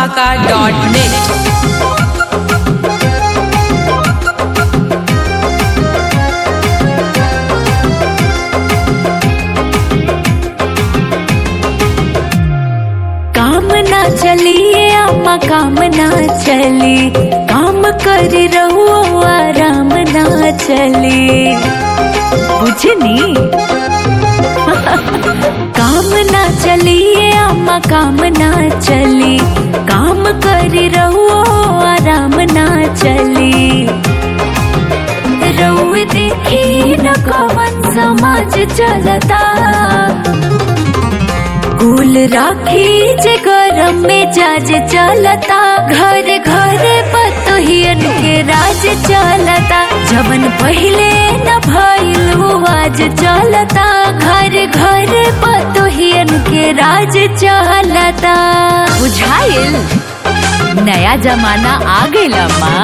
superdhamaka.net। काम ना चलिए अम्मा काम ना चली, काम कर रहो आराम ना चली, बुझनी। काम ना चलिए अम्मा काम ना चली, काम कर रहो आराम ना चली। रउए देखी न कवन समाज चलता, कुल राखी जे गरम में जाज चलता, घर घर पतोहियन के राज चलता। जवन पहिले न भइल वो आज चलता, घर घर पतोहियन के राज चलता। बुझाइल नया जमाना आ गइल अम्मा।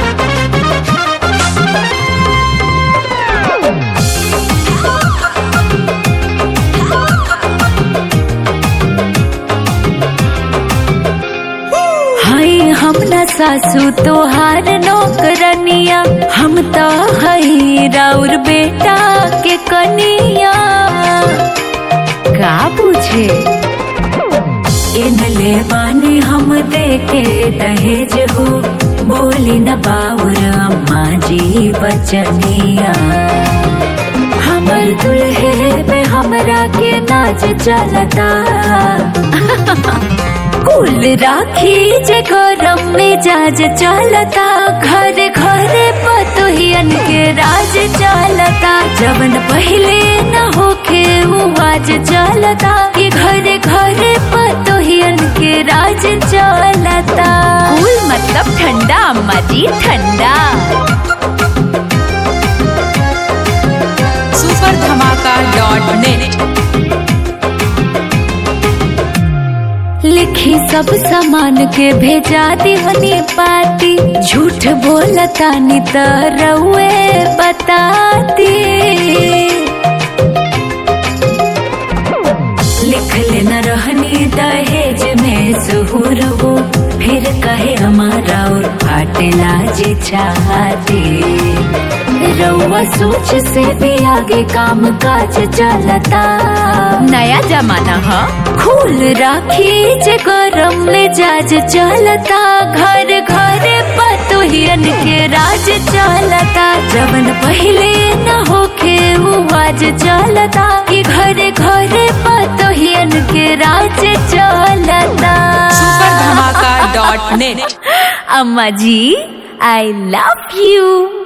हम न सासू तोहार नौकरनिया, हम तो हई राउर बेटा के कनिया। का पूछे इनले बानी हम देके दहेज हो, बोली न बाउर अम्मा जी बचनिया। हमर दुल्हे पे हमरा के नाच चलता, कुल राखी जे गरम में जाज चलता, घर घर पतोहियन के राज चलता। जवन पहिले न होके वो आज चलता, कि घर घर पतोहियन के राज चलता। कुल मतलब ठंडा अम्मा जी ठंडा। superdhamaka.net। लिखी सब सामान के भेजा दिहनी पाती, झूठ बोलता नि त रउए बताती। लिख लेना रहनी दहेज में सुहुर हो, फिर कहे हमारा और फाटेला जी चाहती। रउआ सोच से भी आगे काम काज चलता, नया जमाना है। खूल राखी जे गरम में जाज चलता, घर घर पतोहियन के राज चलता। जवन पहिले न होके वो आज चलता, कि घर घर पतोहियन के राज चलता। superdhamaka.net। अम्मा जी आई लव यू।